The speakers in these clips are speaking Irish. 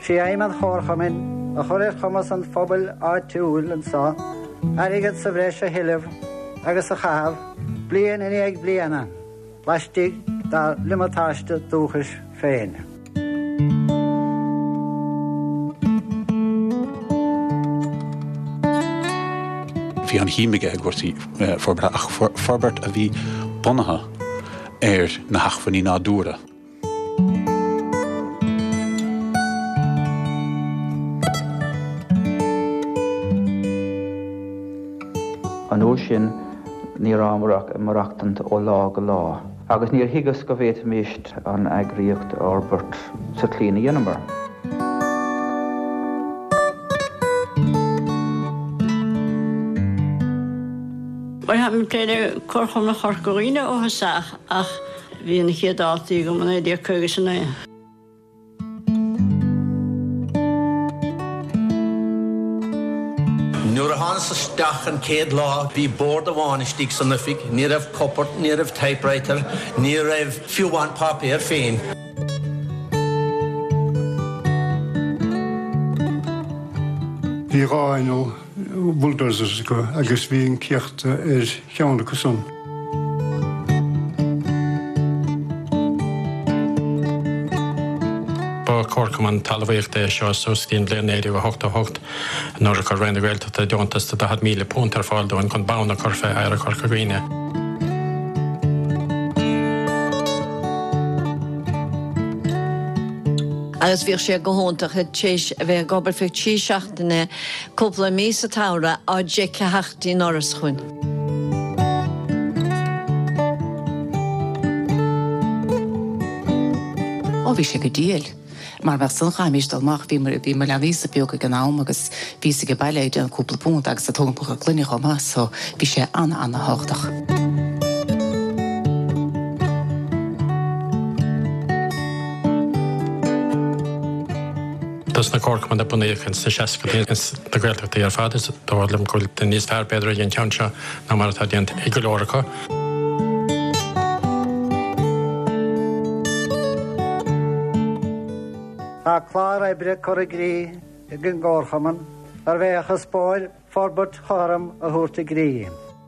Sí aimad chórchamin, a chorir chumas an phobal áitiúil an sá, arigad sa bhreis a hiileh agus a chahab, blian in ag bliana, laistig da limatáiste dúchas féin. Bhí an híimige ag bhirtí forbert a bhí bunatha na hachfaní ná dúra. An ó sin ní rámarach marachtant ó lá go lá. Agus níor higas go bhéit míist an agriocht Albert sa clína dhéanamar. Wij hebben meteen korchom na chorcorine oorzaag. Ach, wie een keer dat die om een die keuze nee. Nuair a hána sa steach an céad lá, bhí bord amháinistigh san nufig, ní raibh coppert, ní raibh typewriter, ní raibh fiúhain papéir féin. Bhí ráinil bulldozers go agus bhí an ceachta cheanna go son. Corcum an talmhaíocht seo súscín blian éidir 8 nuair a chu réna bhilta a deontas a 100,000 punt ar fáildóin chun bána corfa ar a corcaghine. Agus bhíoh sé go hóntaach téis a bheith gobar fih tí seachtainna cúpla mís a tára á deice heachtaí noras chuin. Bhí sé go díal. Mar bheith san chaimístalach bhí mar le vísa beoga gnáam agus vísa go bailile an cúpla punt agus a tógapcha cluine go más, so bhí sé anna háchtach. Dus na corcum de bunéchan sa seaca de gailteachtaí ar fada dólim goil den níos fearr beidir a dhéon teanse ná mar atá déant i go leoracha. A clár ebre corrigrí ag an górchaman, ar bheith a spóil forbert choram a thuirta grí.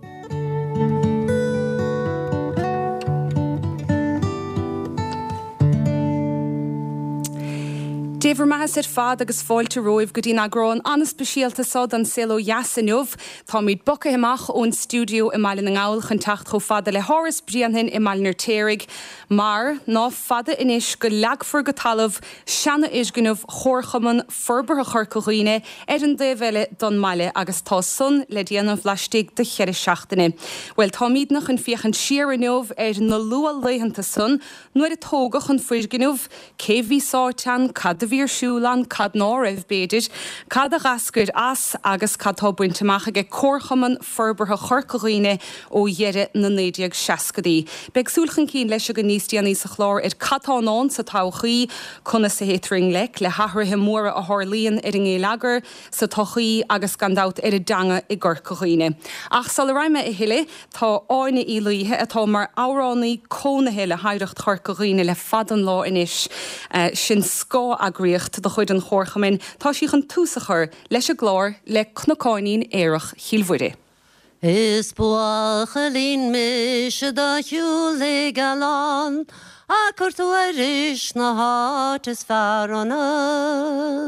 Déver mahas fad agus fáilte roimh go dtí agrán anna speisialta sod an silo Yasinov, tá míid bocha himach ón stúdio i Mailin an Ghail chun tacht cho fada le Horace Brianhin i Mailin Térig, mar ná fada inis go leagfur go talamh seanna isginmh chórchaman forbar a chorcaghine an déhheile don Maile agus tá sun le déanamh leistigh de cheir seachtainine. Well tá míad nach an fiochan siarinmh na lua leihananta sun, nuair a tógach an fuisginmh, céhí sátean cad siúlan cad ná raibh beidir, cad a gascuid as agus cadtá buinteach ag córchaman forbartha chorcaghine ó dheire na 1960. Beagsúlchan cín leis go níos déanaí sa chlár ar catánán sa tochaí chuna sa héitring le hathrathe móra a Thorlaíon ar an Éileagar sa tochaí agus gandát ar a danga i gcorcaghine. Ach sal raime i hiile tá áine ílíthe atá mar áránnaí cónathe le haireacht chorcaghine le fadan lá inis sin scá agriocht do chuid an chórchamin, tá sí an túsachar leis a glár le cnocáinín éireach Chiallmhuire. Is buacha lín mis da hiú le galán, a curtú aris na hát is fearanad.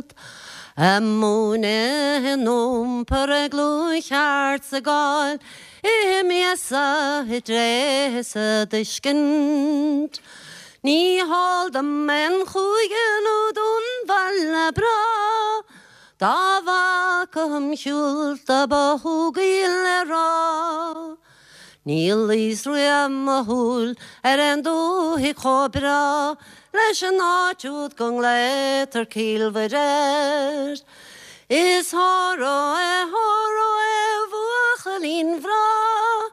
Múne hennom per a glúi cheart sa gáil, i miasa hydresa dyskint. Ní halda men chuigen ó dún valla bra, da vakam hjulta bahugil ra. Níl Ísrael a húl en dúhi chobra, leis an áitiúd gong letar Ciallmhuire. Is haro e vuachalín vra,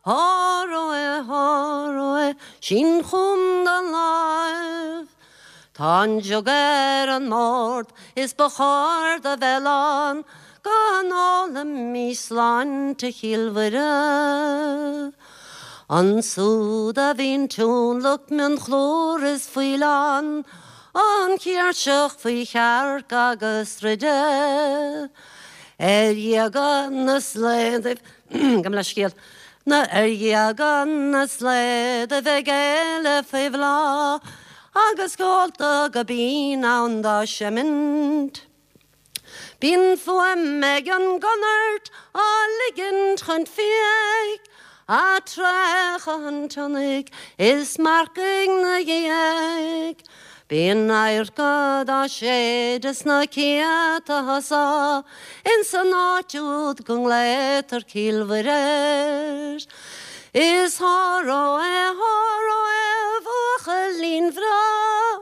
haro e sin chund an laif. Tá jogar an mord is bachard a velan, gan álam Ísland te Ciallmhuire. An súd a vín tún luk men chlór is fuilan, an cíirseach faoi chearc agus ride. Gan na sléad gam le scéal na gan na sléad a bheith géile faoi bhlá agus gáilta go bín an dá sé mynd. Bín fuam meg an ganart a ligint chun fiag a trech an tunnig is marking na géag. Bín air god a sédas na ciat a hasa in san áitiúd gon létar cílvarir. Is haro e bhucha lín vrá,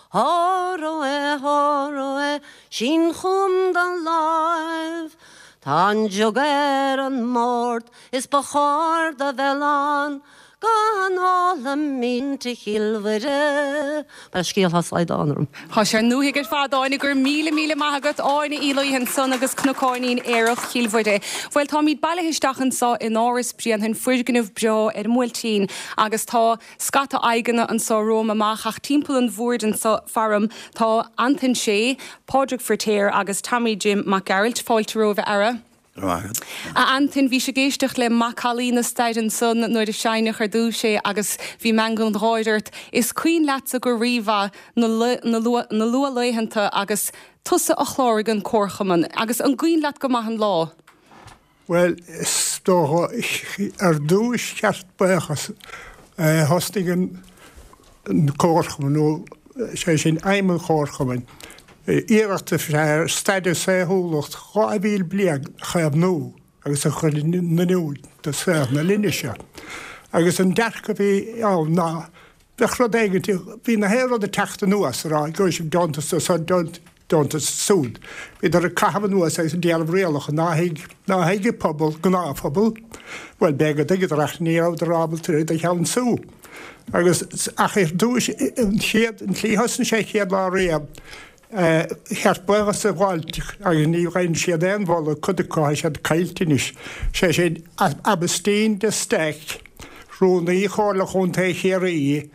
haro e sin chum dan láimh. Tá jogar an mórt is bachard a bhelan, gan ála mínta chilvere. Ba scéal has leid anrum. Tá sé nuhigur fádáinna gur míle maigad áinna ílaíhann son agus cnocáinín éireach chilvere. Bhfuil tá míad bailithistechan sa in áras brian hen fuirganmh beo múltín agus tá scata aigeanna an sa Róm amach ach timppla an bhúrdan sa farm tá Anton sé, Pádraig Fortéir agus Tammy Jim McGarrett fáilte roimh ara. A Anton bhí sé géisteach le macálína staid an son nuair a seinach ar dú sé agus bhí megan ráideirt is cuoin leatsa go riomha na lua leihananta agus tusa a chláir an córchaman agus an cuoin leat go maithan lá. Well, stóha ar dúis ceart bachas hostig an córchaman nó sé sin aimime córchaman. Íireachta staide sé húlacht chá a bhíl bliag chaab nó agus a chuir na nuúd de sfér na linne se. Agus an dearcha bhí ná bechrad éigetí bhí na héad a teachta nuas rá go sem dontas súd. Bhí ar a cahabh nuas éis an déalamh réalach ná héige pobl go ná pobl, well begad ag recht níráh de rábal tuid a cheann sú. Agus ach ir dúis an chlíhasan sé chéad lá réab, Cheart buchas a bháilteach agus ní raon siad éon bhla chudaáis siad cailtinis. sé sé Abastín de Steic rúnaí chóla chunta chéirí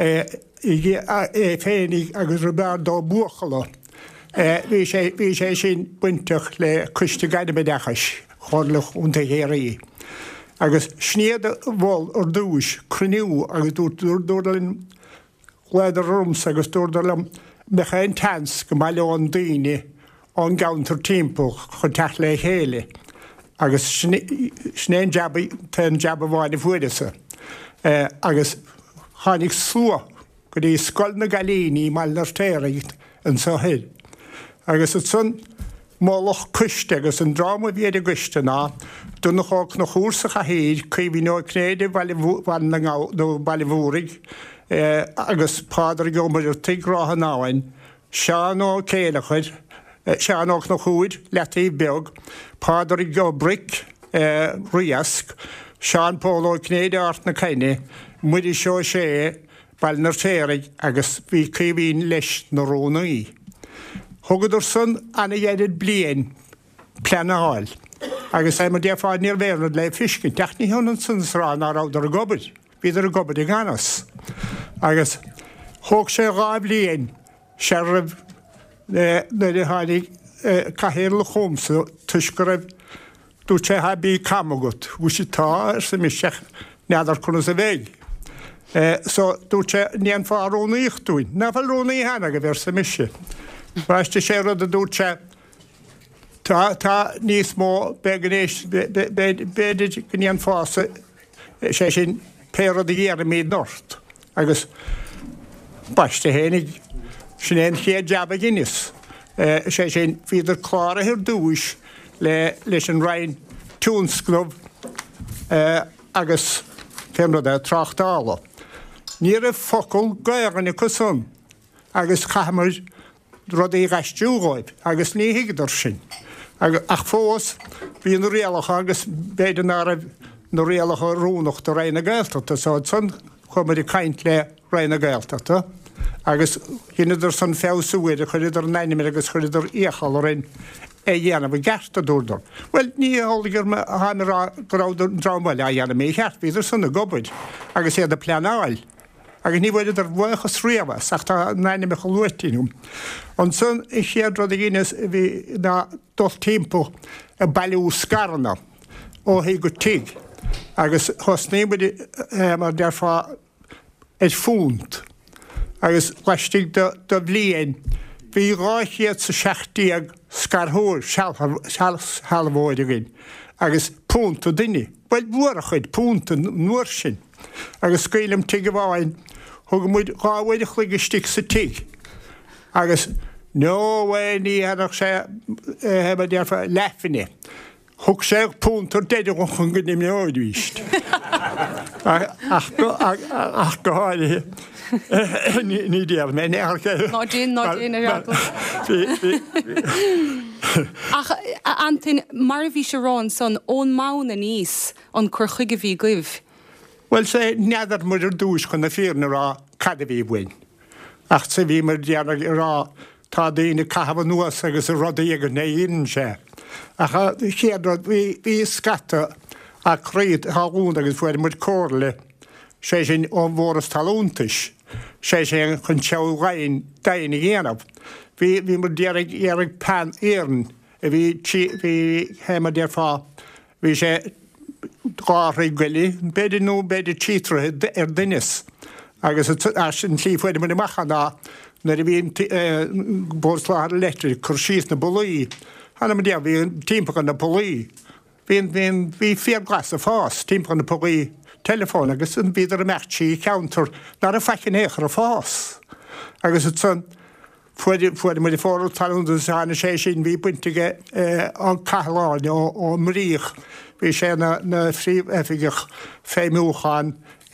féinnig agus Roberto Buchala. Bhí sé sin buinteach le cuiste gaiide bedachas chóla chunta chéirí. Agus sníad bhil ar dúis cruniú agus dúirlinn léidir rúms agus dúirlinn Mechain tans go maiile an daoine an gaantar timppó chu teach le chéile, agus snéan ten jabba bháinna fuidesa. Agus tháinig sua go dtí scoil na galíní mainar téireacht an sohéil. Agus san málach cuiste agus an dráma bhéad a guiste ná, dúna chóch na chúsach a héad chuhí nó cnéide nó bailihúrig, agus Pádraig Gomar tigrátha náhain, seán ó céalachuid, seanach na chúid letaí beag, Pádraig Gobrick riasc, Seán Póló cnéide art na caine, muidir seo sé bailnar téirigh agus bhí chuhín leis na rónaí. Thugadidir san anna dhéidir blian pleanáil, agus é mar défáid níor bhéad le fiscin, teachní an san srán á ráidir a gobid, bhíidir a gobid i ganas. Agus thug sé ráib líon seiribh na hánig caihéir le chumsa tuisgo raibh dúirt sé ha bí camagat, bhú sé tá sa miseach neadar chuna sa bhéig. So dúirt sé níon fá rónaíocht dúin, na bhfuil rónaí hena go bhir sa mise. Bhaiste sé rud a dúirt sé tá níos mó beganéis béidir go níon fása sé sin péad a dhéar míad nort. Agus baiste hénig sin chéad jabba Guinness. sé sin híidir chlára hir dúis leis an rain túnsclub agus céimrad trachtála. Níor a focail gairganna cosún agus chahamar rud í gaiistúáid agus ní hiidir sin. Ach fós bhí na réalacha agus béidir na réalacha rúnacht a réna gailtata sáid san chumar í caint le réna gailtata. Agus hinnidir san féúide chuidir 9 agus chuidir íchal rain dhéanamh gasta dúrdor. Well, ní hálagur hanará goráidir drámáile a dhéanam mé cheart bíidir sanna gobaid agus éad a pleanáil agus ní bhfuil ar bhuachas riamhas ach tá naine me choúirtíú. An sun I chéad rud a gines bhí na dul timppó a bailú scarna ó hí go tiig agus thosnébudi mar derfá fúnt agus leistigh do bblion bhí ráchéad sa 60 scarthóir sealhóide gin agus púnt ó duine. Bhil bhuara chuid púnt an nuair sin agus scailm tiige bháin thug muid ráhfuide chuigistigh sa tiig agus nóhfuil ní anach sé hebh derfa lefinine. Thug sé púnt ar deidir go chun go nimne áidhíist. Ach go háile ní déal mé Ná dín Ach Antin mar bhí se rán son ón mána níos an chur chuige bhí goibh. Well sé neadar mar ar dúis chun na fíorna rá cad a bhí bhain. Ach sa bhí mar dearag rá tá daoine cahabh nuas agus a rud éigear na dhéann sé. Ach chéadrad bhí scata a chréad háún agus bfuir mar cóirle sé sin ó mhóras talúntais. sé chun teáin daine dhéanamh. Bhí mar dearag pan éan a bhí heimar dearfá bhí sé ráraí goile, beidir nó beidir títrathe ar duines. Agus sin tlífuide mar machchaná na a bhíon bórsláthar leitri chur síos na bolaí. Hanna mar dear bhíon timppla na bolaí. Bhí fé glas a fás timppla na bolaí telefón agus an bíidir a mertí counter nar a fecin échar a fás. Agus san fuidir mar fór talúnta sána sé sin bhí buintige an caháin ó mríoch bhí sé na fríomhefigech féimúcháin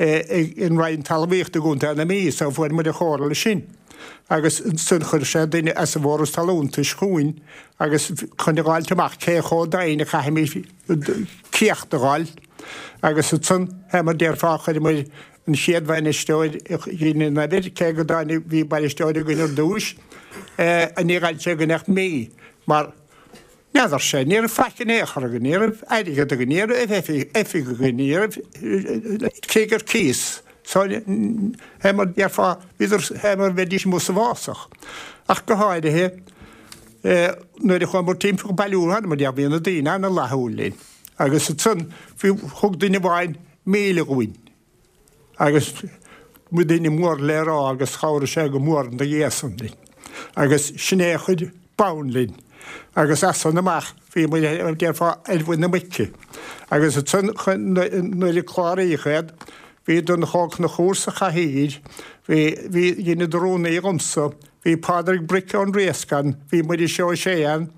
in raon talmíocht a gúnta na mí sa fuidir mar a chóir le sin. Agus sun chur sé duine as a bhóras talúnta scúin agus chun gáilteach cé chó daine chaimí cíocht a gáil. Agus san heimar déirfáchaid mar an siadhhaine steid híine na bit cé go dáine bhí bailisteide gunnar dúis a níráil sé go necht mí mar neadar sé níar fecin échar go níar aidige a go níar effi go níar cégur cíos. Heimar déirfá viidir heimar bheitdís mú sa bhásach. Ach go háidethe nuair a chuin mar timp go bailúhan mar dearbhíon na daine na lethúlín. Agus san bhí thug duine bháin méle gohain. Agus mu duine mór le rá agus cháir sé go mór an de dhéasan. Agus sinné chuid banlín. Agus asan amach bhí mu déirfá elhfuin na mice. Agus san nuair a chláirí chéad, bhí don chách na chósa chahéad, bhí dhéine dróna í gomsa, bhí Pádraig Brice an réascan, bhí mu i seo séan,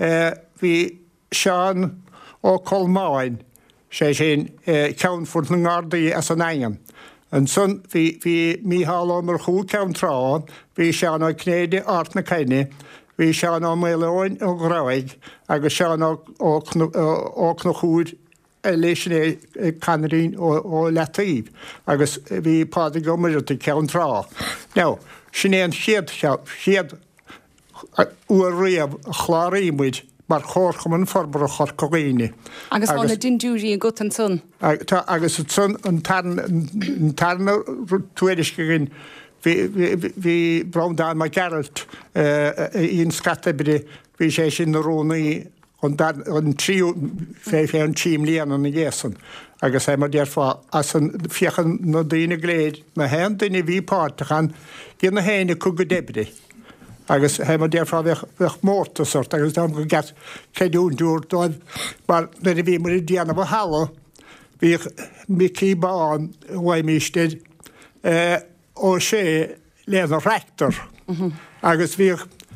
bhí Seán ó Colmáin sé sin ceanfurt na ngádaí as an aigen. An son bhí Mícheál mar chuú ceann trá, bhí Seán ó Cnéide art na Caine, bhí Seán ó Méileáin ó Gráig agus Seán ó Cnachúd leis sin Canarín ó Letaíb, agus bhí Pádraig go muirta ceann trá. Now, sin é an chiad uair riamh chláirí muid mar chórcham an forbar a chor cogéine. Agus bhána dinúí a gut an sun. Agus sun an tarna tuairisce gin hí Bromdán mar Geralt íon scatebide bhí sé sin na rónaí an tríú fé an tíim líana na dhéasan. Agus é mar déirfá as an fiochan na daine gléad na hen duine bhí páirtachan gin na héine chu go débide. Agus heimar déirfá bheith mórtasort agus dám go gat ceidún dúirtáil mar na bhí mar i déanamh hala bhí micí bán bhaimísteid ó sé léan rector. Agus bhí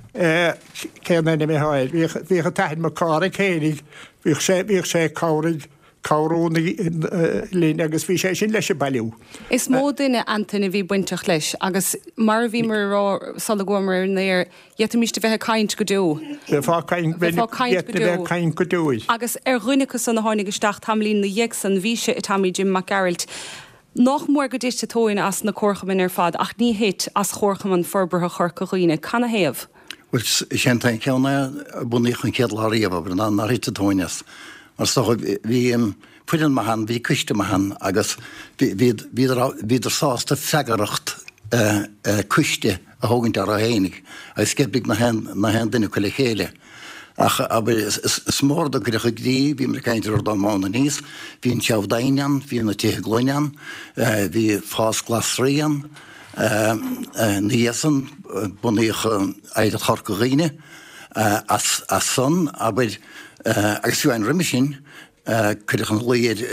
céanna mé háid, bhí a taid mar cára chénig, bhí sé cáraigh cáróna lín agus bhí sé sin leis a bailú. Is mó duine Antain bhí buinteach leis, agus mar bhí mar rá salagómar néir dhéta míiste bheitthe caint go dú. Fá caint go dúid. Agus rinnecha san na tháinig isteach tamlín na dhéag san bhíse i tamí Jim McGarrett. Nach mór go dtiste tóin as na chorchamin ar fad, ach ní hit as chorchaman forbartha chorcaghine. Canna héamh? Well, sé tain ceanna bunaí chun céad láíomh, ná hite tóineas. Mar so bhí cuian mahan, hí cuiste mahan, agus viidir sásta fegaracht cuiste a hogant ar a hénig. Agus skepig na hen dynnu cuile chéile. Aber smórda go chuí hí mar caiintear ar dámána níos, hí an teabhdainian, hí na tithe glóinean, hí fás glasrían, níosan bunaíoch éidir chorcaghine as son, aber agus fiú ein riimi sin, chuideach an léir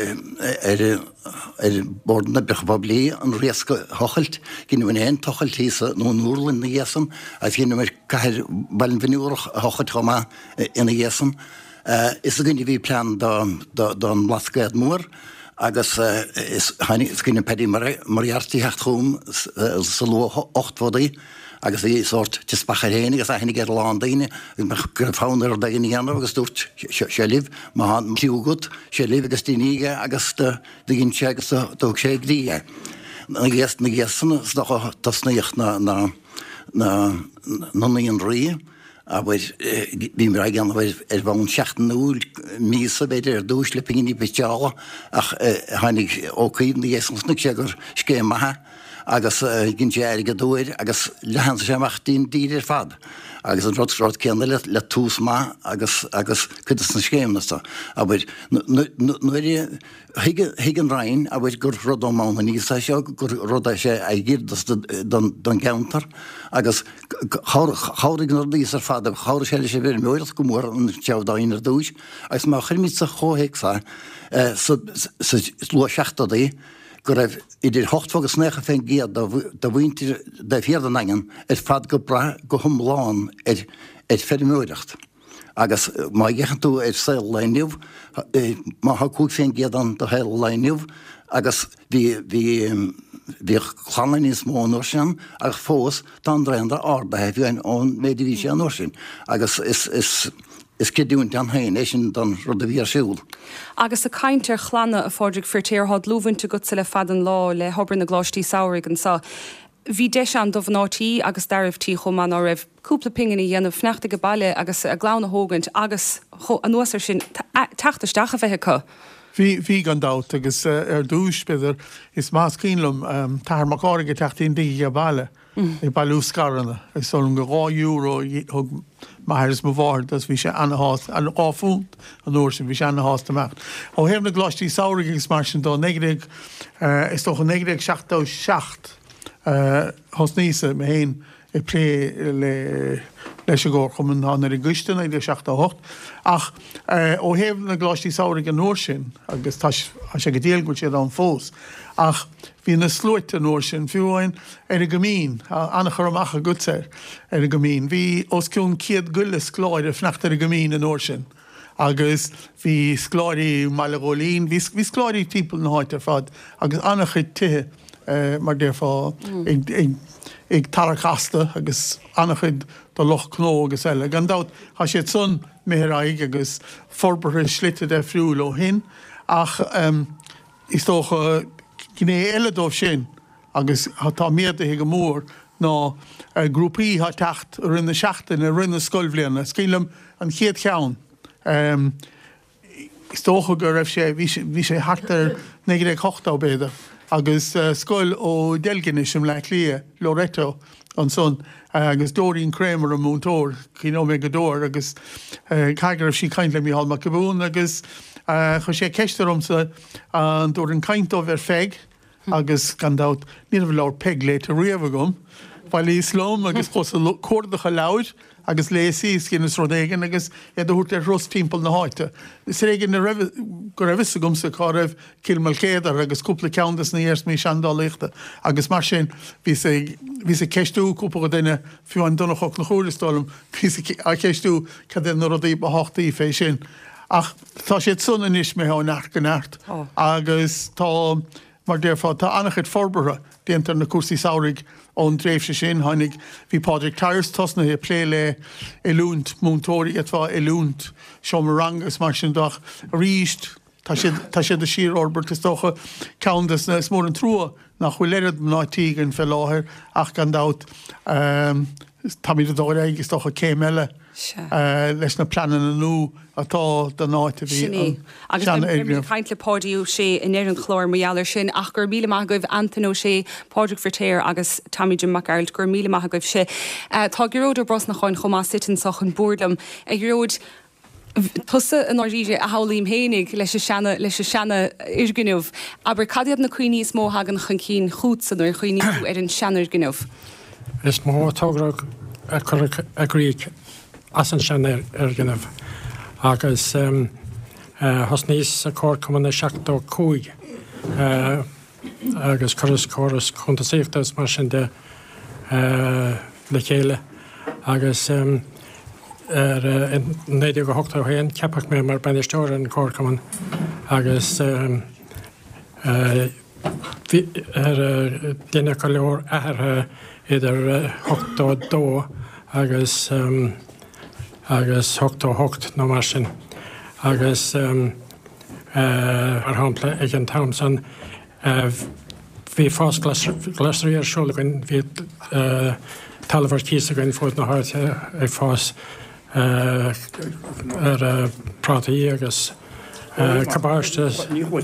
bordna bechbabli an riesca hochelt, ginn an ein tochelt hísa nó núrlin na Iesan, as ginn mar cair balin vinúrach hochelt choma ina Iesan. Is a gynni vi plan dan lasgaid mór, agus is gynni pedi mariarti hecht chum sa lo 8 fodí, agus í sort tispachar hénig, agus a hennig landaine, agus gur fánar ar dagin íanam, agus dúrt seliv, ma han kliúgut, seliv agus dínige, agus dagin sé agus dóg sé gríe. Na gjesan, stocha tasnaich na níon rí, aber vi mir gan var un 16 mísa beidir dúslipping í betjala, ach hannig ókín í jesnsnig ségur skema agus ginn sé aige dúir, agus lehans sé machtín dýrir fad. Agus an rot kennel le túsma agus kudas na skéimnasta. Aber nuir higan rein, aber gur rodom mána nísa sé, gur roda sé aigir dan geantar, agus chárig nor dísar fad, cháir sé sé vir mjöirat gomór an tjavdáinar dúis, agus má chyrmít sa chóhéig sa slua 16 gur idir hochtfogus necha féin géad da bhaintir da fierdan angan fad go bra go humláin ferrimúirecht. Agus má gechan tú sail leiniuv, má ha cúg féin géad an da heil leiniuv, agus vi chlannain is mó an orsin, agus fós dan dreindar arda hef ón medivísi an orsin. Agus is cedún an hain, sin dan rud a bhí siúil. Agus a caiintear chlanna a fórdrig firtéirhad lúhainte go le fad an lá le hobrin na glátí saorig an sa. Bhí deis an do bhnátí agus daribhtí chomán á raibh cúpla pingan í dhéanamh fneachta go baile agus a glána hógant agus an nuasar sin teachtasteach a bheitthe chu. Bhí gan dát agus dúis beidir is más cínlumm tar macáige teachtaín dí a baile. I bailú scarana, is sol go €2 hug maithris mo bhard, as bhí sé anahás, an áfúnt an úr sin bhí sé anahás tamecht. Ó héim na glátí saorig is mar sin dó negrig, is doch an negrig 16 hos nísa me héin I pré leis a ggór chum an hánar I gcuistin ag 16 ach ó héim na glátí saorig an úr sin, agus tá sé go déal go sé an fós, ach hí na slúit an úr sin fiúin a gomín, annach amach a gutser a gomín. Bhí os ciún ciad gulle skláir a fnachtar a gomín an úr sin. Agus hí skláirí malagólín, hí skláirí típil na háit ar fad, agus annach chud tithe mar déirfá ag tarachasta agus annach chud do loch knó agus eile. Gandát ha sé sun méraig agus forbarthe slitte de friúil ó hin, ach is tócha gné eile dómh sin, agus tá méad go mór ná grúpaí ha techt rinne seachtain a rinne scoilbblianna, scílam an chéad cheann. Is tócha go raibh sé bhí sé hartar 98 béidir, agus scoil ó Delgin sem le lia, Loreto, an son, agus Doreen Kramer an múntóir, cíó mé go dóir, agus caigar sí caiintle mí hallma go bún, agus chu sé ceistarmsa an dúir an caiintóh ar feig, agus gandát ní bh leir peg le a riamh gom, bhail Islám agus cuardacha leid, agus léí cin is rodégan agus dút ar Ross timppel na háite. Is régan go raibh a gomsa cá raibh kilmalcéadar agus cúpla ceantas na éirs mí seandáíochta, agus mar sin hí sé ceistú cúpa go duine fiú an donnachoch na chóiristóm, a ceistú cad den rodí ba háchtaí fé sin. Ach tá sé sunna níos mé há nach go neart, agus tá mar déirfá tá annachid forbartha déantar na cuasaí saorig ón dréimh sé sin tháinig bhí Padraig Tyres tosna I plé le lúnt múntóirí atá lúnt seomarangus mar sin doch ríist tá sé de sír orbert is tócha ceantas na is mór an trúa nach chuil lead nátígan fe láthir ach gandát tá míad a dóir agus tócha céim eile leis na planan nó atá den náit a bhí. Agus caiint le pódiú sé in éan chlór méallir sin ach gur míle maith goibh Antonó sé Pádraig Vertéir agus Tammy Jim McArald gur míle maith goibh sé. Tá goróidir bros nach chuin chomá sitin soch an búdlam ag goróid tusa an áíide a hálíim hénig leis sena irgniuh, aber cadiad na cuioine is mó hagan chun cín chútsan ar chuoine ar an seanar gniuh. Is mó tágrach agríic as an seanar ar gniuh. Agus has níos a cór cuman na seachtó cúig agus choras chuntaíochttas mar sin de le chéile agus néidir go hochtá héin ceapach mé mar banisteir an cór cuman agus duine go leor airthe idir hochtá dó agus hochtá hocht nó mar sin. Agus ar hápla ag an Thomson bhí fás glasrí ar seolagain bhí talhar cíos a gain fót na háirte ag fás ar prátaí agus cabáiste.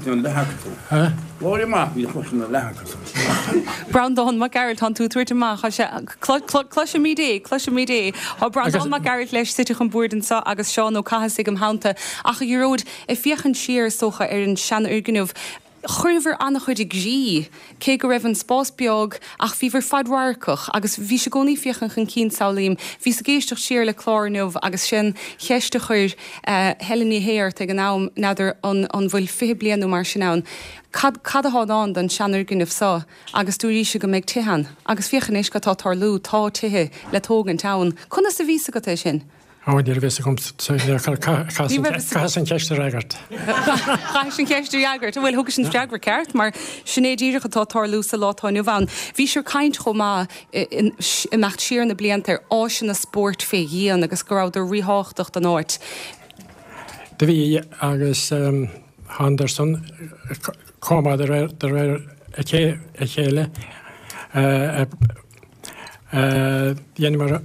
Brandon McGarrett an tú tuairte má cloise mídé Tá Brandon McGarrett leis siite chun búdan sa agus seán ó caithas ag am hánta ach a dúród I fiochan siar socha ar an sean urgniuh. Churver annach chuid gí, cé go raibh an spásbeag ach bhíhar fadhharcach agus bhí se gcónaí fiochan chun cín saolaím, bhí sa géisteach siar le chlárneamh agus sin cheiste chuir Helaní Héart ag an nám nadidir an bhfuil 5 blianú mar sin ann. Cad a hádáin den seanar gniuh sa agus dúí se go méid tihan, agus fiochan éis go tá tarlú tá tithe le tógan town. Conna sa ví go é sin? Áidir vis kom an ceiste regart. Cha sin ceiste jagart, bhfuil thugus an streagra ceart, mar sinnédíirecha tá tarlú sa látáinú bhain. Bhí seir caiint chomá I mecht siar na bliantar ásin na sport fé dhéan agus go ráidir ríháchtach den áit. De bhí agus Henderson comá de réir a chéile dhéanamh mar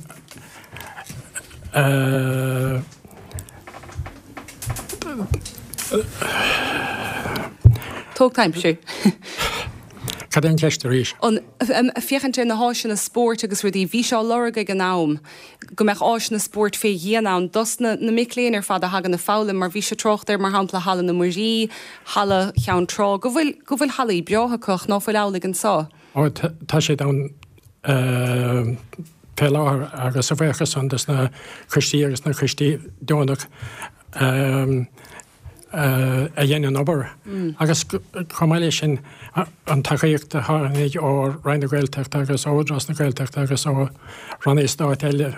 Tógtaim siú. Cad an ceiste ríis. Fiochann na háisina sport agus ruí bhí seo leraga an nám, go meach áisina sport fé dhéanán, dus na miléonar fad a hagan na fála, mar bhí se trochtar mar hampla hala na muí, hala cheann trá, go bhfuil halaí beothachach ná bhfuil álaigh an sá. Tá sé dá Pelar agus a bhéchas andas na chustí agus na chustí dónach a dhéanaan obair. Agus chomáile sin an tachaíocht a hánig ó Reine Gaeltacht agus ódras na Gaeltacht agus ó Rannéis Dáit eile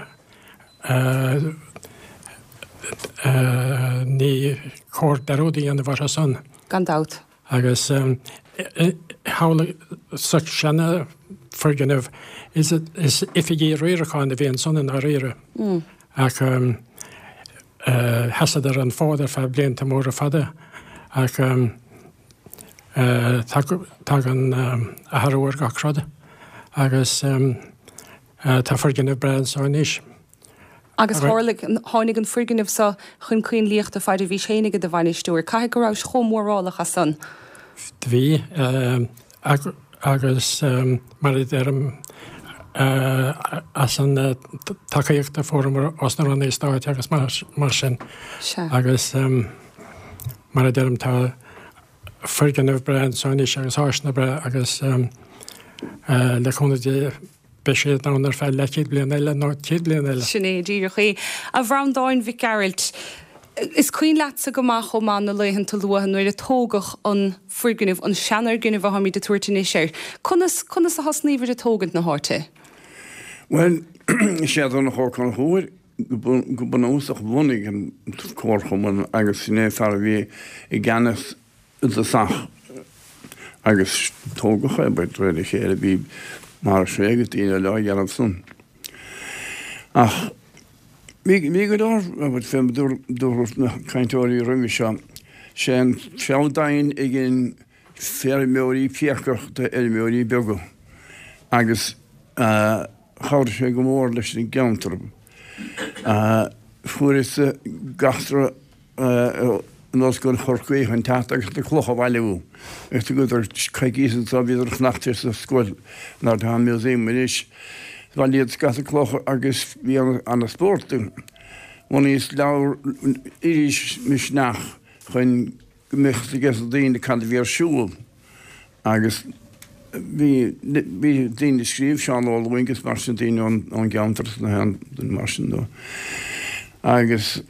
ní cór deródaí an bhar a son. Gandát. Agus hála such sena forganmh is ifigé réireáin a bhíon sonan a réire. Ach hesadar an fáidir fe blianta mór a fada ach tá an athúir gachrada agus tá forganmh brean sáis. Agus tháinig an friganmh sa chun cuoin líocht a fáidir bhí sénig de bhainistúir, cai go raibh chomórrálaach a san. Bhí agus mar derm as an takeíocht a fórmar os na Rannéis Dáit agus mar sin. Agus mar derm tá ferganmh brean sáis agus háisna bre agus le chuna be sé dánar fel le 100 bliain eile ná 100 bliain eile. Sinné díirchaí a bhrandáin Vic Geralt. Is cuoin leatsa go maith chomá na leihann tal luathan nuair a tógach an friganmh an seanar gniuh a hamí de tuairte séir. Conas a hasníomhar a tógant na háte? Well, sé an nach chóchan thuair go banúsach bhunig an cóirchum agus sinné fear bhí I gceannas a sach agus tógacha beit réidir chéile bhí mar ségat íine le gearan sun. Ach, mí go dá bud fém dúirt na caiinteoirí runga seo sé an feádain ag gin fearméorí fiachach de méorí bega agus cháir sé go mór leis an geantarm. fuair gastra nás gon chorcuí an teach agus de chlocha bhaileú. Gus go caiigísan sa bhíidir nachtir sa scoil ná tá muséum is bhil iad gas a clocha agus bhí an spórtu. Bhain is leabhar iris mis nach chuin gomich gas a daon de can bhíar siúil agus bhí daoine scríomh seán óhhaingus mar sin daoine an geantar na hen den mar sin dó. Agus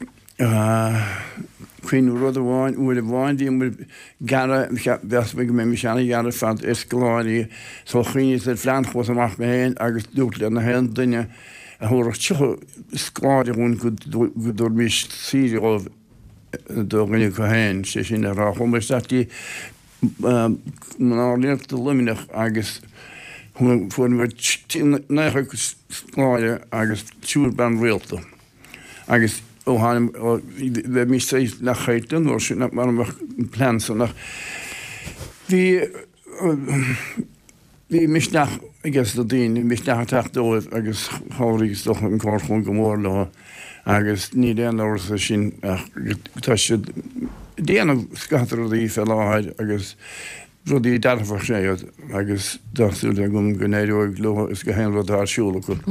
Queen rud bháin uair a bháin dí gara bheas me go mé seanna gara fad iscoláí so chuoine ar fleanchos amach me héin agus dút le na hen duine a thuach tucha scláide hún go dúir mis síí ó doganine go héin sé sin ará chumir satí náléir do luminech agus fuin necha scláide agus túúr ban réalta agus óhannim bheith mí sé nach chéitan ó sin mar plan san nach hí mis nach agus do daon mis nach techtdóibh agus háirgus do an cóchún go mór le agus ní déan á sin tá si déanamh scatar í fel láhaid agus rudí darfah séad agus dasú le gom go néideoigh lo is go hen rud arsúla go.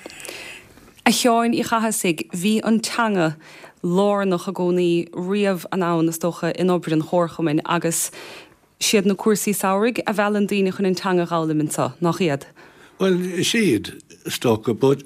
A teáin I chahasigh bhí an teanga lárnach a gcónaí riamh an ann na stocha in obair an chórchamin agus siad na cuasaí saoirigh a bheall an daoine chun an teanga gálaminsa nach iad. Well, siad stocha, but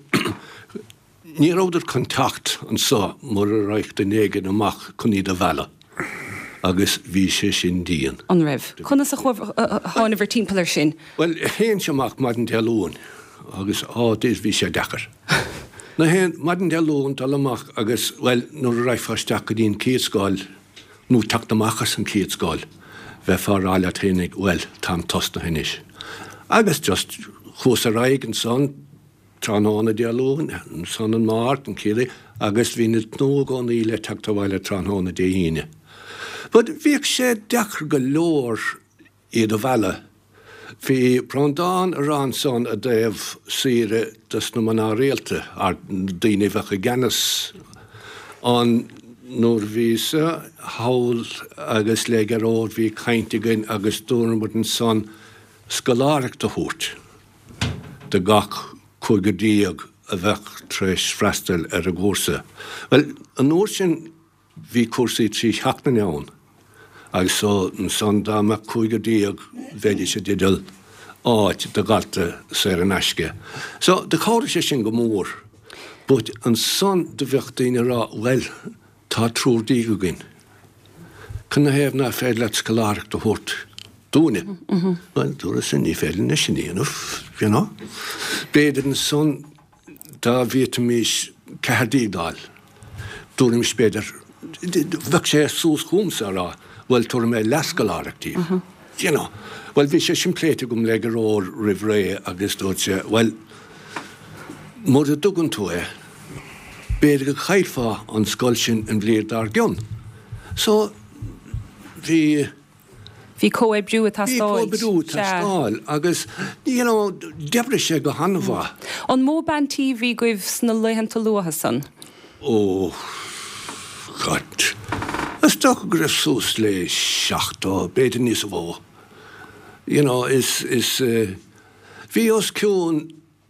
ní ráidir contact an sa mar a raich den éigen amach chun iad a bheala agus bhí sé sin díon. An raibh. Chuna sa cháinna bhar timpplair sin? Well, héan seach mar an tealún agus dés bhí sé dechar. Na hen maden de loon tal amach agus well no raiffasteach dín céadsgáil nó taachtamachchas an céadsgáil bheith far áile trénig well tam tosta hinis. Agus just chós a raig an son tránána de loon son an mát an céile agus hí net nó gan íle taachtamhaile tránána de híine. But bhíh sé dechar go leor iad a bheile. Bhí brandán arán son a déobh sire dus na man réalte ar daoine bhecha ganas an nóir vísa hawl agus le ród bhí caintigin agus dúnmod an son scoláric do thuirt de gach chugadíag a bheith treis freistal ar a gcúrsa. Well, an nóir sin bhí cuasaí trí cheachna neann. agus so an son dáma chugadíag bhéidir sé didal áit de galta sé an eisce. So de cháir sé sin go mór, but an son de bheith daoine rá well tá trúrdí go gin. Conna héamh na féad le scoláric do thuirt dúine. Well, dúra sin ní féile na sin íanamh, you know. Béidir an son dá bhíta mís cehardídáil. Dúra mis béidir bheith sé sús chúmsa rá. Well, tuair mé lescaláireachtaí. You know, well, bhí sé sin pléite gom le go ribh ré agus dúirt sé, well, mór a dugann tú béidir go chaidfá an scoil sin an bléir dar gion. So, bhí cóibbrú atá stáil. Bhí cóibbrú atá stáil, agus, you know, debre sé go hanmhá. An mó bantí bhí goibh sna leihananta luatha san? Oh, God. Is toch een ressource le schacht beter niet zo. You know, is wie als koen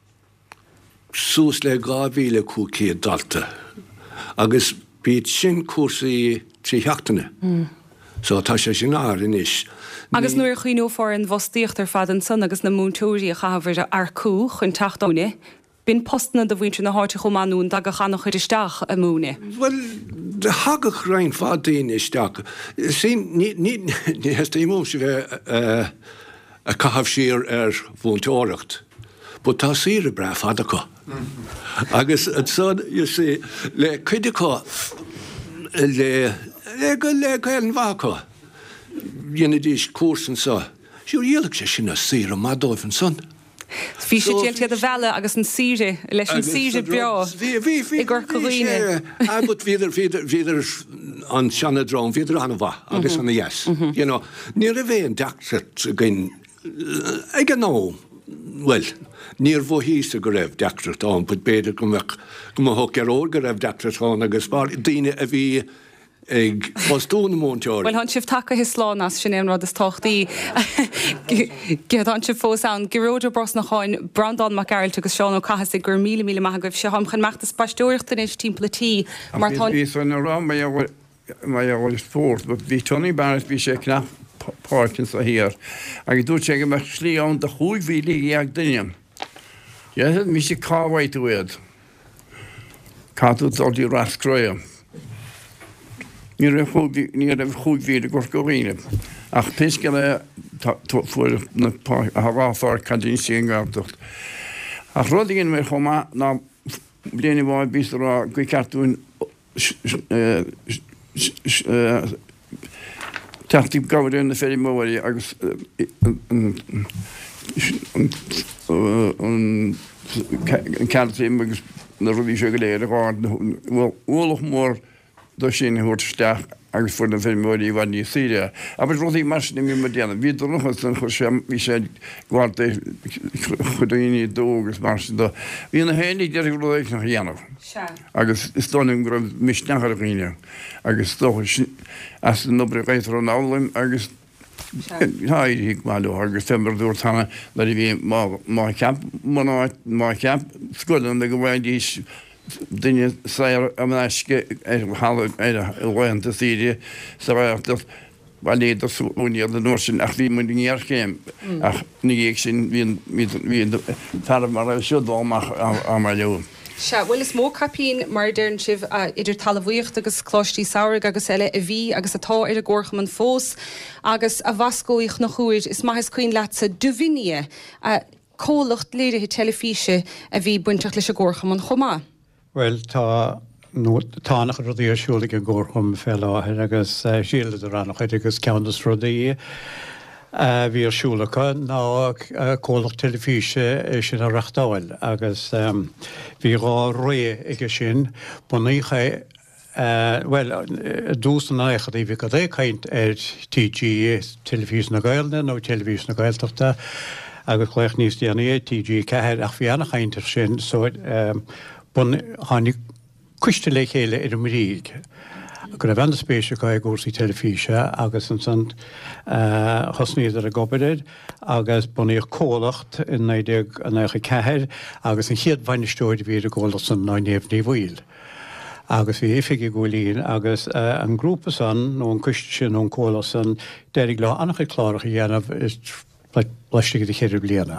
soos le gravile koekie dalte. Agus beet sin koersie trihachtene. So tasje sinar in is. Agus nuair chuoinú for an bhostíocht fad an son agus na múntóirí a chahabhar ar cú chun tachtdáine. Bín postna do bhainte na háte chomanún dag a chanach chuir isteach a múne. Well, de hagach rein fadaín isteach. Sin ní heasta imó se bheith a cahabh siar bhúntóireacht. But tá síre bre fadacha. Agus an son, you see, le cuidecha le go an bhacha. Dhéana dís cuasan sa. Siúr dhéalach sé sin a sír a madóibh an son. Bhí sé tíaltí a bheile agus an síre leis an síre bra I gur choíine. But viidir an seanadrán viidir an bha agus an yes. You know, ní a bhéh an deachtat gin ag an nó well, níor bh híos a go raibh deachtartán, bud beidir go thug geróir go raibh deachtartán agus bar daine a bhí ag bostúna mónteir. Well han sif take his slán as sin éon rud is tochtaí. Gead an sif fós an geróidir bros nach cháin Brandon McGarrell agus Seán ó Cahas gur míle maithagah se ham chun meachtas pasteúirtain is timplatí. Mar bhí san rá mai is fórt, but bhí Tony Barrett bhí sé knap Parkins a hir. Ag dúirt sé go mar slí an de chuig bhí ag duine. Ja, mí sé cáhaid uad. Catú dí rascroia. Ní raibh chuig bhí gur goíine. Ach tuis go le fuair na ráfáir cadín sé an gábdocht. Ach rudigin mé chomá ná bliana bháid bís rá go cartún teachtaí gabair na féidir móirí agus an ceartím agus na rubí se go léir aáin bhfuil úlach mór do sin thuirteach agus fu na féidir bhhaid ní Síria. Aber ruí mar na mí mar déanana. Bhí donachas an chu sem bhí sé gháirta chudaoine dógus mar do. Bhí na héananig de roiich nach dhéanamh. Agus is dónam go misneachar a gine. Agus dócha as an nobre réitar an álaim agus háidí máú agus tembar dúirtana na bhí má ceap scoilan na go bhhaidís duine sair amnáisce bhhaanta Síria sa bhhaachtas bhléad úníad na nóir sin ach bhí mu níar chéim ach níhéag sin híon tar mar a siúdáach a mar leú. Se bhfuil is mó capín mar dearn sibh idir talmhaocht agus chlóistí saoirg agus eile a bhí agus atá ar a ggócham an fós agus a bhascóíoch nach chuid is maithas cuoin leatsa duhine cólacht léirithe telefíse a bhí buinteach leis a ggócham an chomá. Well, tánach rudí siúla an ggócham fé láthir agus síalad a rannach agus ceannas rudaí. Bhí arsúlacha ná cólacht telefíse sin a reachtáil agus bhí rá ré ige sin bunaícha dús an échad bhí go échaint TG telefís na gailne nó telefís na gailteachta agus chléich níos déanaí TG ceir ach bhí annach chaintear sin so hánig cuiste le chéile ar mríd. Go a bhena spéise go gúsaí telefíse agus an san chosníad ar a gobeid agus bunaíoh cólacht in éideag an écha ceir agus an chiad bhainisteoid bhí a ggólacht san 9 bhil. Agus bhí éifigh ggólíonn agus an grúpa san nó an cuiste sin nó an cólacht san déirigh le annach chláircha dhéanamh is leistigh de chéidir bliana.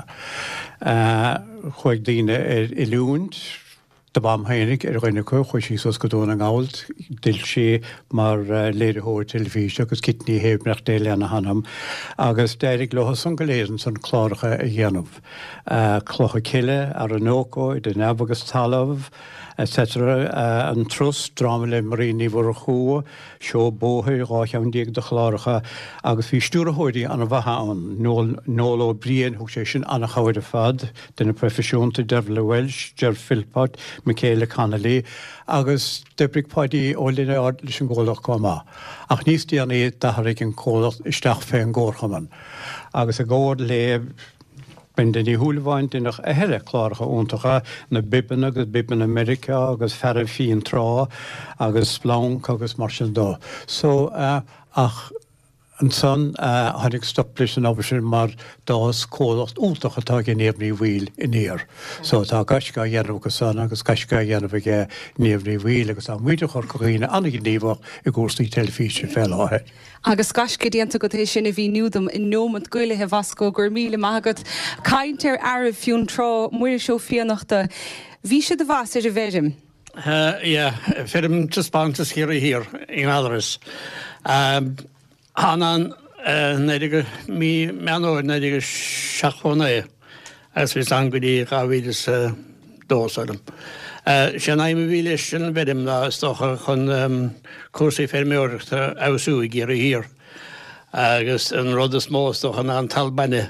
Chuig daine i lúnt, de bam heinig rinne chuir sí sos go dún an gáilt, dil sé mar léidirthóir telefíse agus kitní hebrecht déile an hanam, agus déirigh lechas an goléan san chláiricha a dhéanamh. Clocha ciile ar an nócó, den agus talamh, etc. An trus drama le maríní bhar a chuú, seo bóthair rácheann díag de chláiricha agus bhí stúrthóirí an a bhatha an nóló blian thug sé sin anna chaid a fad, den na profisiúnta Derv le Welsh, Gerv Philpott, Michaela Connolly, agus debrig páidí ólíine ard leis an ggólaach comá. Ach níos díanaí dathraigh an cólacht isteach fé an ggórchaman. Agus a ggóir le ben den die húlhaint in a hele klárige úntacha na Bippen agus Bippen Amerika agus ferre fín trá agus blanc agus mar dó. So ach an san hannig stopplis an ábir mar dás cólacht úntacha tá gin néfní bhíl in éir. So tá gaisca dhéanamh go san agus gaisca dhéanamh ige néfní bhíl agus an muide chur coghíine annig níomh i gúsaí telefíse fé láthe. Agus gasca déanta go éis sinna bhí nuúdam in nómad goilethe Vasco gur míle maigad caiintear airh fiún trá muir seo fianachta. Bhí sé de bhas ar a bhéidim? Ferm tespátas hir in Alras. Hanan neidige mí meanó neidige seachhna as vi an godí gavíidir dósam. sé naim bhíle sin bhedim le stocha chun cuasaí ferméirta ausú i ggéir hir. Agus an rud is móstochan an talbanne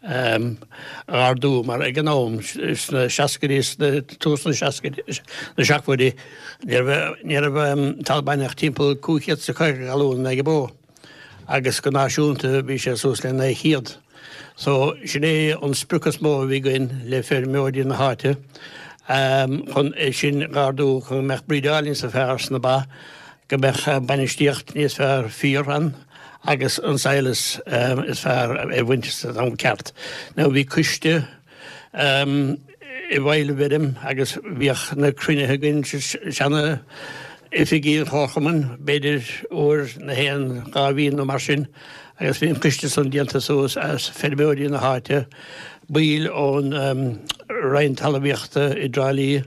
ardú mar ag gnóm na seacarí túsna na seachfuí níar bh talbainach timppla cúchiad sa chuir galún ag bó. Agus go náisiúnta bhí sé sús le na chiad So sinné an spruchas mó bhí goin le fer méí na háte. Chun sin gardú chun meach brídáilín sa fears na ba, go meach banistíocht níos fear fíor agus an saolas is fear bhainte an ceart. Ná bhí cuiste I bhhaile bhim agus bhíoch na crunethe gin seanna ifigí cháchaman, beidir óir na héan gáhíon nó mar sin, agus bhíon cuiste san dianta sós as ferbéirí na háte, bíl ón rein talabíochta I drálíí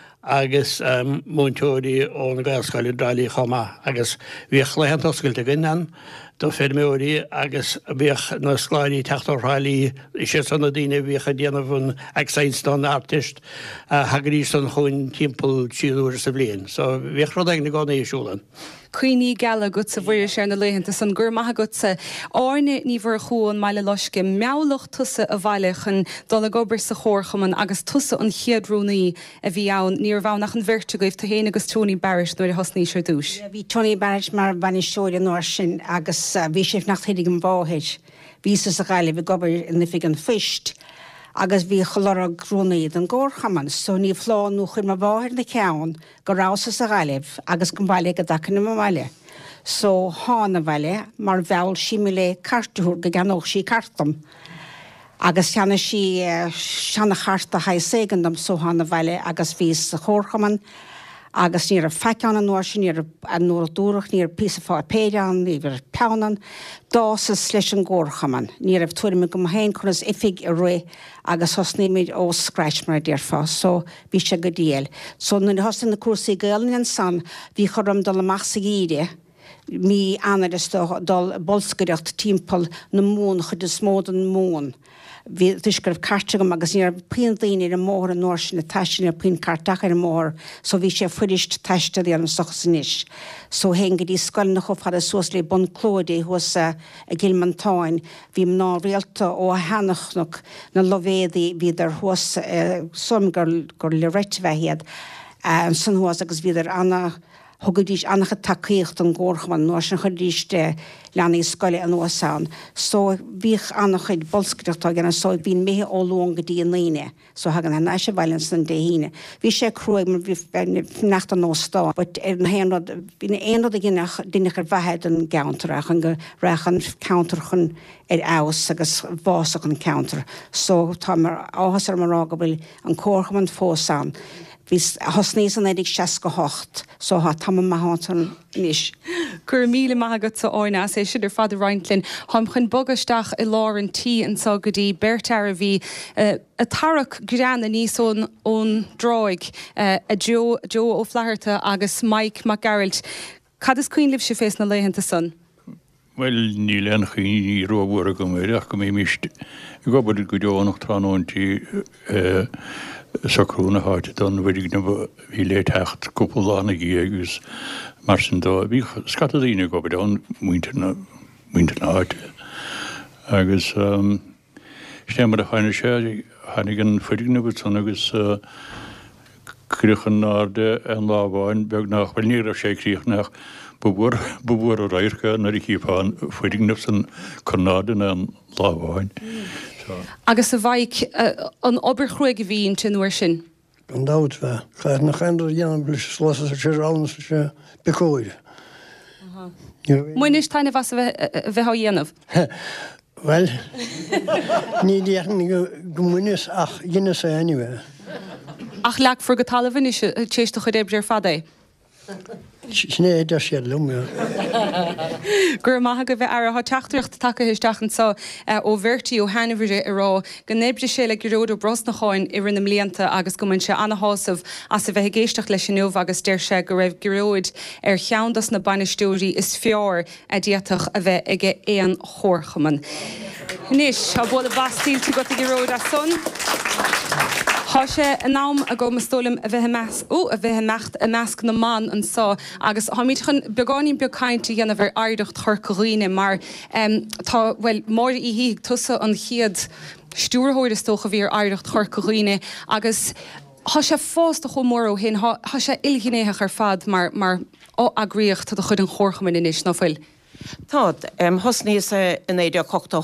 agus múntóirí ón gailscoil I drálíí chomá, agus bhíoch lehan toscailte ginnan, do ferméorí agus bhíoch na sláirí teachtarrálíí sé sanna daine bhíocha déanamh ag Sainston artist hagarí san chuin timppel tíúir sa bblion. So bhíoch rud ag na gána éisiúlan. Cuoine geala go sa bhuiir sé na léhananta san gur maithe go sa áne ní bhar chuún meile loisce meallach tusa a bhailechan dul a gobar sa chórchaman agus tusa an chiadrúnaí a bhí ann níor bhnach an bhirrte goibh tá héana agus Tony Barrett nuair a hosnaí sé dúis. Bhí Tony Barrett mar banistóir an sin agus bhí séh nach chuidig an báhéid. Bhí sa gaile bhí gobar in na figan fist. Agus bhí cholóra grúnaíad an gcórchaman, so ní phláánú chuir mar báthir na ceann go rása sa gaileh agus go bhaile go dachan na bhaile. So hána bhaile mar bheall sí mi le cartúr go ganóch sí cartam. Agus teanna sí seanna charta ha ségandam so hána bhaile agus bhí sa chórchaman, agus níar a feiceán an nóir sin níar a nóir dúrach níar písa fá péireán, níar peanan, dásas leis an gcórchaman. Níar a tuairimi go héin chunas ifig a ré agus hosnaimid ó scratch mar a déir fá, so bhí sé go díal. So na hosna na cuasaí gailin an san, bhí chum dul amach sa gíide, mí anadas dul bolsgaireacht timppel na mún chud is smód an mún. Bhí tuisgurh cartegam agus níar peon daoine an mór an nóir sin na taisin ar peon cartachar an mór, so bhí sé fuidirist teiste dí an sochas níis. So hen go dtí scoil na chofad a suas le bon clódaí huas a Gilmantáin, bhí ná réalta ó hanachnach na lovédaí bhí ar huas som gur le réitbheithiad san huas agus bhí ar anna thugadís annacha takeíocht an gcórchaman nó sin chudíiste leannaí scoile an uasán. So bhíoch annach chuid bolscaireachtá gan so bhín méthe óluúan go dtí an líine, so hagan an eise bhailen san déhíine. Bhí sé cruaig mar bhí necht an nóstá, but ar na héanrad bhína éonrad a ginach duine gur bheitheid an counterach an go reachan counterchan ar aus agus bhásach an counter. So tá mar áhas ar marrá go bhfuil an córchaman fósán. Bhís hosníos an éidir 68, so há tam maithán níis. Gur míle maigad sa áine sé siidir fad Reintlin, chum chun bogasteach I lár an tí an so go dtí bertar a bhí a tarach granna níos ón dráig a Joe ó Flaherty agus Mike McGarrett. Cad is cuoinlibh sé fés na léhananta san? Well, ní lean chuoí róhúra go méireach go mé miste. I gobal go deánach tránóntí sacrúna háte don bhfuidig na bhí létecht cúplána agus mar sin dó bhí scatadaíine go an muinte na háte. Agus stémar a chaine sé hanig an fuidigna go san agus cruchan náde an lábháin beag nach bhfuil níar a sé críoch nach bubúr a réircha na chípáin fuidigna san chunádan an lábháin. Agus a bhaig an obair chruig a bhíon tin nuair sin? An dáit bheith. Chaid na chandar dhéanam blis slasa sé ránas sé becóide. Muinis taine bheas a bheith dhéanamh? Well, ní dhéan go muinis ach dhéine sé anyway. Ach leag fu go talamhain is téiste chu déibh ar fada? Sné idir sé lum. Gur maithe go bheith ar a teachtaíocht take isteachchan sa ó bhirtaí ó Hannahide ará go nébre sé le goród ó bros na cháin I rinnam líanta agus go man se anhasamh as sa bheith géisteach leis an nuamh agus déir se go raibh goróid ar cheandas na banistóirí is fearr a diaatach a bheith ige éon chórchaman. Nis, a bhil a bastílte go i goród a son. Tá sé an nám a go mastólim a bheith mecht a measc na man an sá agus háid chun beáín beáinte dhéanamh aireacht thorcaíine mar tá bhfuil mór I híigh tusa an chiad stúrthóir is tócha bhí aireacht thorcaíine agus Tá sé fásta go mór ó hin, tá sé ilginnéthe ar fad mar ó agríocht tá chud an chórchaman inis nó bhfuil. Tá hosníos in éidir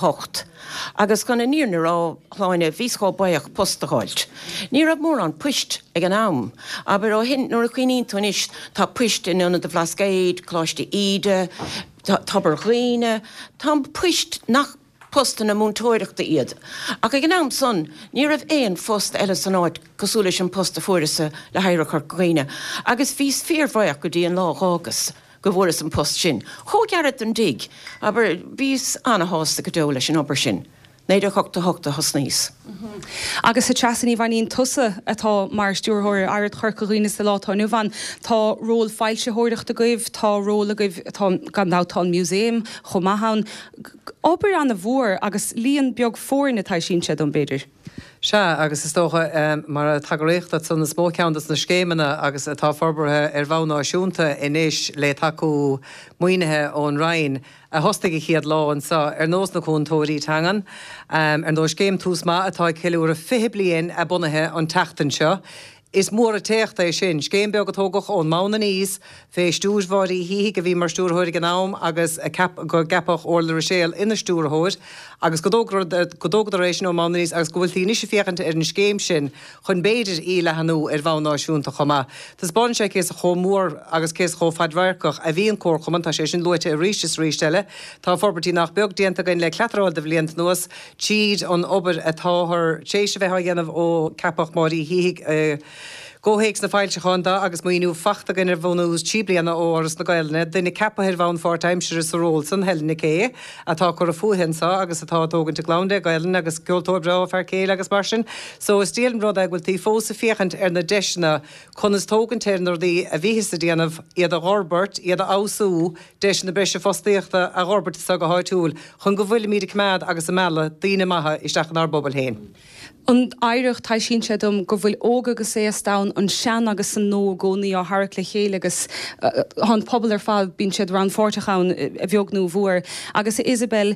8 agus gan níornar á chláinine vísá baoach postaáilt. Ní a mór an puist ag an am, aber ó hin nuair a chuoín tunis tá puist in anna de Blascéid, Chláiste Ide, Tabar Ghuine, tá puist nach postan na múntóireachta iad. Ag ag an am son, ní rah éon fost eile san áid cosúla an posta fuirisa le Heirech ar Ghuine, agus vís fearmhaach go dtí an lá águs. Go bhfuras an post sin. Thó gearad an dig, aber bís anna hásta go dó leis an obair sin. Néidir 8 hosníos. Agus sa trasaní bhaíon tusa atá mar stúrthir airad churcaghine sa látá nu bhain tá ról fáilte thuireachta goibh, tá róla goibh gandátá muséum, chomahan. Obair an na bhór agus líon beag fórin atá sin sé don beidir. Se agus is tócha mar a tarécht dat san na smóceantas na scéimena agus atá forbarthe ar bhnáisiúnta inis le taú muoinethe ón Rhein a hostaigh chiad láin sa ar nós na chuntóirí tangan ar nó scéim tús má atá ceúr a 5 bliain a bunathe an teachtain seo. Is mór a teachta sin, scéim beag atógach ón mána níos, fé stúrhhaí hí go bhí mar stúrthir gan nám agus go gapach orla séal ina stúrthir, agus godógadar éis nó mána níos agus go bhfuil tíine sé féchanta ar an scéim sin chun béidir í le hanú ar bhnáisiúnta chumá. Tás ban sé cés a chomór agus cés cho fadmharcach a bhíon cór chumanta sé sin luite a ríis rístelle, tá forbartí nach beag déanta gain le cleatáil de bbliant nuas, tíd an obair atáthir tééis bheith dhéanamh ó capach marí hí Góhéics na fáilte chunda agus muoinú fachta gan ar bhúnús tíblianna óras na gailne, duine capahir bhán fórtaimseir is ról san helna cé, atá chu a fuhinsa agus atá tógan te glánde gailne agus gúiltóbrá fear céile agus mar sin. So is díalan rud ag bhfuil tí fósa féchant ar na deisna chun is tógan téirnar dí a bhíhis a déanamh iad a Robert, iad a ású deis na breise fostíochta a Robert sa go háitiúil, chun go bhfuil míad cmead agus a meala daoine maithe isteach an arbobal héin. An áireach tá sin sé dom go bhfuil óga agus é stán an sean agus an nó gcónaí á Harach le chéile agus an pobl ar fáil bín siad ran fórtachán a bheog nó bhuair. Agus Isabel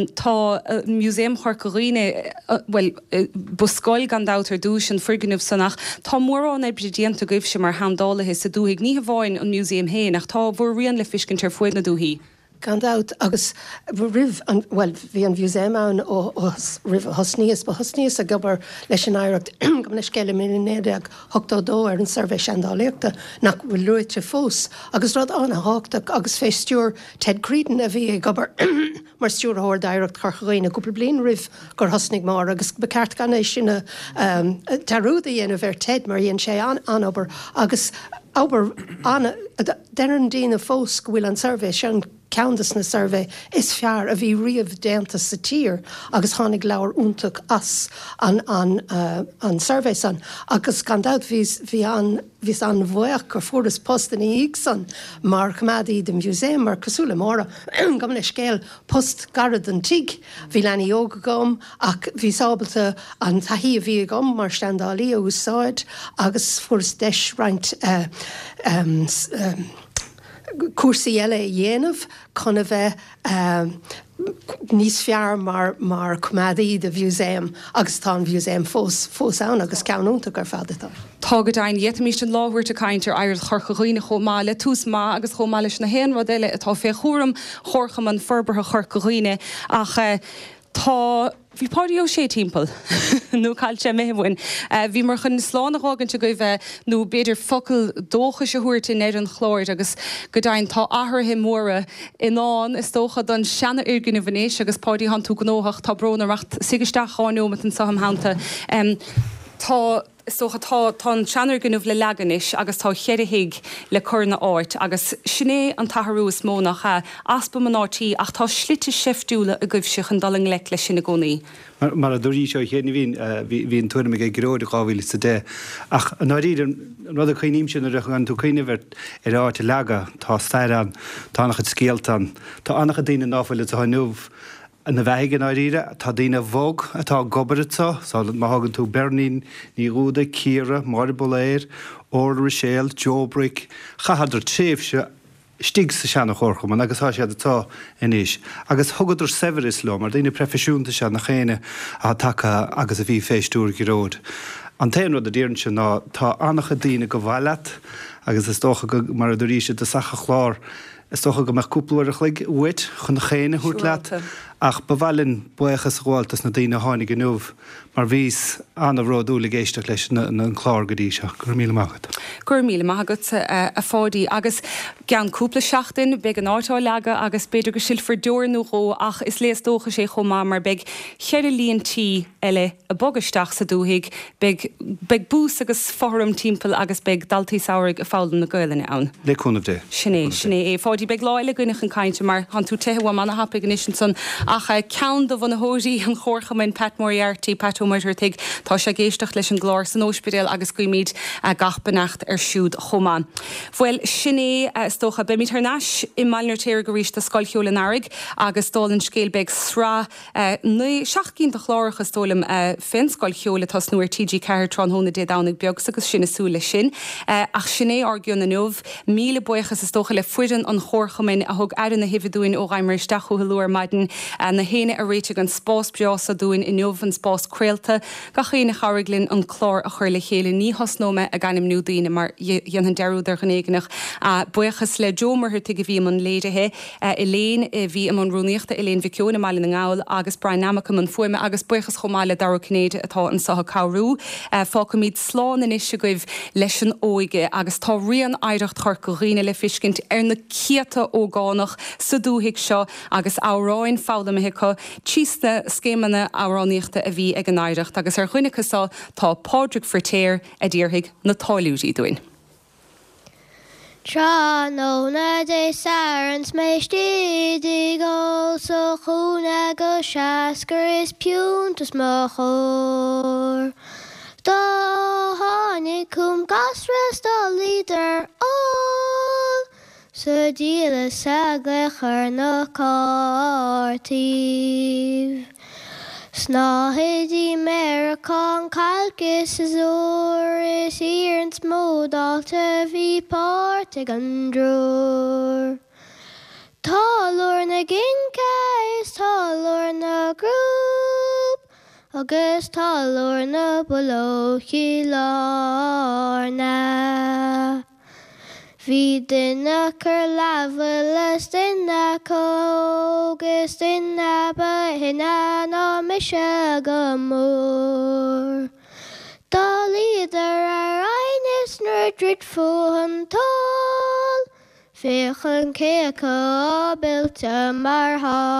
tá muséum Chorcaghine well buscáil gandátar dúis an friganmh sanach tá mórrán ebredíanta goibh sem mar handálathe sa dúigh ní bháin an muséum héin ach tá bhór rion le fiscin tar fuid na dúhíí. Gandát agus rih bhí an bhúséim ann ó rih hosníos, ba hosníos a gobar leis an áireacht go leis céile mininéideag 8 ar an servéis seandálaíochta nach bhfuil luite fós, agus rud anna háachta agus fé stúr Ted Creedon a bhí gobar mar stúrthir d'áireacht Chorcaghine cúpla bliain rih gur hosnig mar agus be ceart gan é sinna tarúda dhéanamh ar Ted mar dhéon sé an obair agus obair anna dean dína fós go bhfuil an servéis an Countess na survey is fear a bhí riamh déanta sa tír agus tháinig leabhar úntaach as an survey san agus gandát hí an bhuaach gur furas post in íag san mar chumadaí de muséum mar cosúla móra gom le scéal post garad an tiig bhí lena óga gom ach bhí sábalta an taí a bhí gom mar standálaí a úsáid agus furas deis roint cuasaí eile dhéanamh chuna bheith níos fear mar cumadaí de bhúséim agus tá bhúséim fós ann agus ceanúnta gur fadatá. Tá go dain dhétamíist an láhairt a caiintear air Chorcaghine chomáile tús má agus chomáile na héan rud eile atá fé chóram chorcham an forbartha Chorcaghine ach tá bhí páirí ó sé timppel nó cáil sé méhhain. Bhí mar chun sláánnaágan te go bheith nó beidir focail dócha se thuirta néir an chláir agus go dain tá ahrathe móra inán is tócha don seanna irgin a bhanéis agus páirí han tú gnóach tá brnarcht sigeisteáinú mat an sam hananta. Tá tá seanar gannmh le leganis agus tá cheiriigh le chuna áit agus sinné an tatharús mónach aspa man átí ach tá slite sefdúla a goibhseach an daling le sinna gcónaí. Mar a dúí seo chéna hín tuairrma ag gród gáhfuil sa dé. Ach an áíad an rud a chuoíim sin a an tú chuine bhirt ar áte lega tá stairán tá annach scéaltan, Tá annach daine náfuil a nuamh na bheigen áíre tá daine bhóg atá gobairtá, sála má hagann tú Bernín, ní rúda, Círa, Marboléir, Óra Séal, Jobrick, chahadidir tréimhse stig sa seanna chorcham, agus há séad atá inis. Agus thugadidir Severis lo, mar daine profisiúnta se na chéine a take agus a bhí féistúr giród. An téan rud a dtíann se ná tá annacha daine go bhaileat, agus is tócha mar a doríise de sacha chlár is toch go meach cúplaúir chuig uid chun na chéine hút leat ach bhhailinn buchas gháiltas na daoine tháinig an nuamh mar bhís anna bhródúla géisteach leis an chlár go dtí seo gur míle maigad. Gur míle maigad a fádaí agus cean cúpla seachtain beag an átáil lega agus beidir go siil for dúirnú ró ach is léas dócha sé chomá mar beag cheir líontí eile a bogasteach sa dúthaigh beag bús agus fóm timppel agus beag daltaí saoirigh a fádan na Gaeilge ann. Le chunamh dé. Sinné é fáidí beag láile goinech an caiinte mar han tú tehá manna hapa gníisisin san ach cean do bhna hóí an chórchamin Pat Moriarty Patúmarteigh tá sé géisteach leis an glár san óspidéal agus cuiimiid a gachbannacht ar siúd chomán. Bhfuil sinné tócha be mítar náis i Mailneoir Téir go ríist a scoilcheola narig agus dólann scéalbeag srá nu 16 chlárachas tólam fin scoilcheola tá nuair TG Ceir trán hóna dé dánig beag agus sinna súla sin ach sinné argiún na nuamh míle buchas is tócha le fuidan an chórchamin a thug airan na hifidúin ó gaiimir stachu heúir maidin na héine a réite an spás beasa dúin in nuamh an spás creaalta ga chéine charaglinn an chlár a chuir le chéile ní hasnóme a ganim nuúdaine mar dhéanaan deúidir gannéigenach a buchas le Jomarthir go bhí man léidethe Elaine bhí am an rúníochta Elaine Vicciona Máile na ngáil agus Brian Namacha an fuime agus buchas chomáile dar cnéide atá an satha cabhrú fácha míad sláán in isise goibh leis an óige agus tá rion aireacht chuir go riine le fiscint ar na ciata ógánach sa dúthaigh seo agus áráin fála mehicha tísta scémanna áráníochta a bhí ag an aireacht agus ar chuinechasá tá Pádraig Fortéir a ddíorthaigh na táiliúí dúin. Tróna de Sarans meistídig also chúna go seaasgur is piúntas mo chór. Dá hánig cúm gasras dá líder all sa díla saglachar na cártíh. Snáhidí Americán calgus is úr is íarn smódáilta bhí páirte an drúr. Tálúir na ginca is tálúir na grúp agus tálúir na bolóchi lárna. Bhí duine chur leabhalas duine cógus duine ba hine ná mise go mór. Dá líadar ar aithnis nuair drid fuhan tall, féchan céacha ábilte mar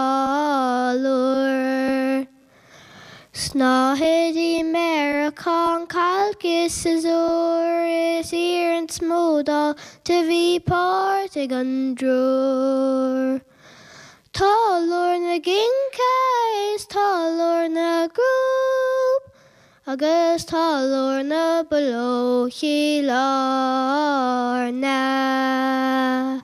hálúr. Snáhidí Americán calgus is úr is íarn smódá de bhí páirte an drúr. Tálúir na ginca is tálúir na grúp agus tálúir na bolóchi lárna.